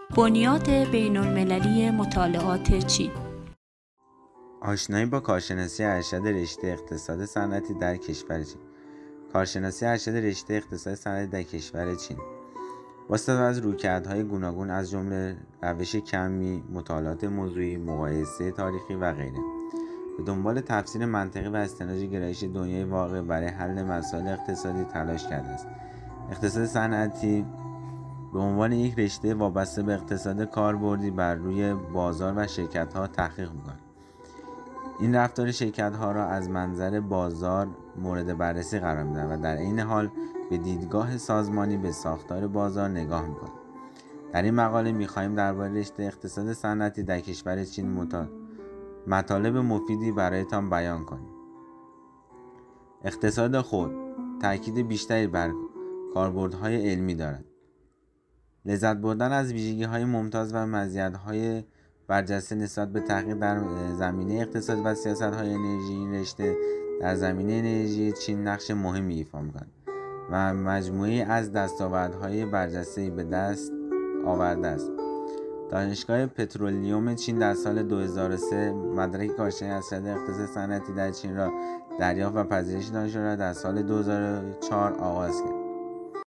بنیاد بین‌المللی مطالعات چین. آشنایی با کارشناسی ارشد رشته اقتصاد صنعتی در کشور چین. کارشناسی ارشد رشته اقتصاد صنعتی در کشور چین با استفاده از رویکردهای گوناگون از جمله روش کمی، مطالعات موضوعی، مقایسه تاریخی و غیره، به دنبال تفسیر منطقی و استنتاج گرایش دنیای واقع برای حل مسائل اقتصادی تلاش کرده است. اقتصاد صنعتی به عنوان یک رشته وابسته به اقتصاد کاربردی بر روی بازار و شرکت‌ها تحقیق می‌کند. این رفتار شرکت‌ها را از منظر بازار مورد بررسی قرار می‌دهد و در عین حال به دیدگاه سازمانی به ساختار بازار نگاه می‌کند. در این مقاله می‌خواهیم درباره رشته اقتصاد صنعتی در کشور چین مطالب مفیدی برایتان بیان کنیم. اقتصاد خود تاکید بیشتری بر کاربردهای علمی دارد. لذت بردن از ویژگی‌های ممتاز و مزیت‌های برجسته نسبت به تحقیق در زمینه اقتصاد و سیاست‌های انرژی این رشته در زمینه انرژی چین نقش مهمی ایفا می‌کند و مجموعه‌ای از دستاوردهای برجسته‌ای به دست آورده است. دانشگاه پترولیوم چین در سال 2003 مدرک کارشناسی ارشد اقتصاد صنعتی در چین را دریافت و پذیرش دانشجو را در سال 2004 آغاز کرد.